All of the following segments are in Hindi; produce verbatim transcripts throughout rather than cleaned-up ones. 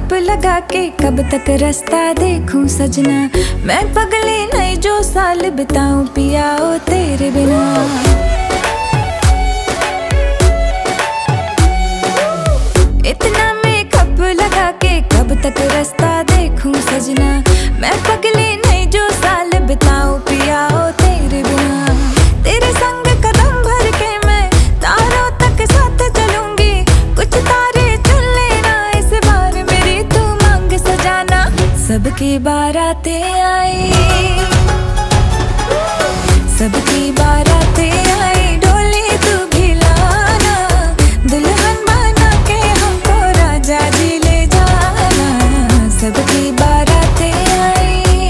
कप लगा के कब तक रास्ता देखूं सजना। मैं पगली नहीं जो साल बिताऊं पिया ओ तेरे बिना। इतना में कप लगा के कब तक रास्ता देखूं सजना। मैं पगली नहीं जो साल बिताऊं पिया ओ तेरे बिना। तेरे संग कदम भर के मैं तारों तक साथ चलूंगी। कुछ तारे चुन लेना इस बार मेरी तू मांग सजाना। सबकी बारातें आई, सबकी बारातें आई, डोली तू भी लाना। दुल्हन बना के हमको राजा जी ले जाना। सबकी बारातें आई।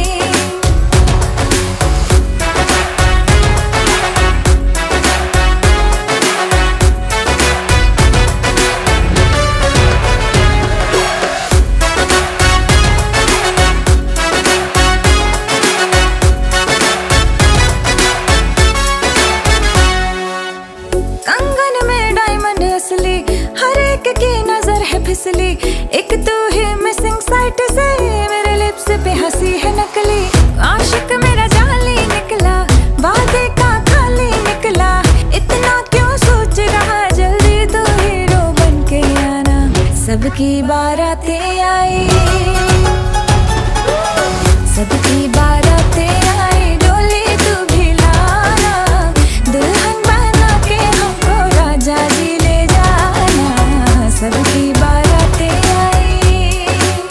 कंगन में डायमंड असली, हर एक की नजर है फिसली। एक तू ही मिसिंग साइट से मेरे लिप्स पे हंसी है नकली। आशिक मेरा जाली निकला, वादे का खाली निकला। इतना क्यों सोच रहा, जल्दी तो हीरो बन के आना। सबकी बारातें आई, सबकी बारातें आई, डोली तू भी लाना। दुल्हन बना के हमको राजा जी ले जाना। सबकी बारातें आई।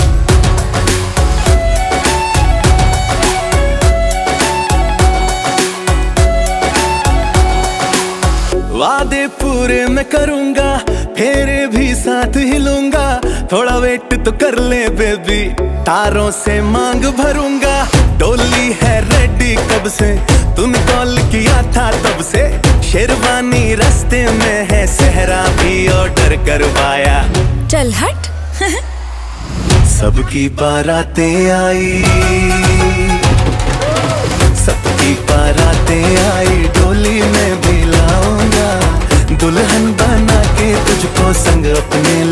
वादे पूरे मैं करूंगा, फेरे भी साथ हिलूंगा। थोड़ा वेट तो कर ले बेबी, तारों से मांग भरूंगा। डोली है रेडी कब से, तूने कॉल किया था तब से। शेरवानी रास्ते में है, सहरा भी ऑर्डर करवाया। चल हट। सबकी बारातें आई, सबकी बारातें आई, डोली में भी लाऊंगा। दुल्हन बना के तुझको संग अपने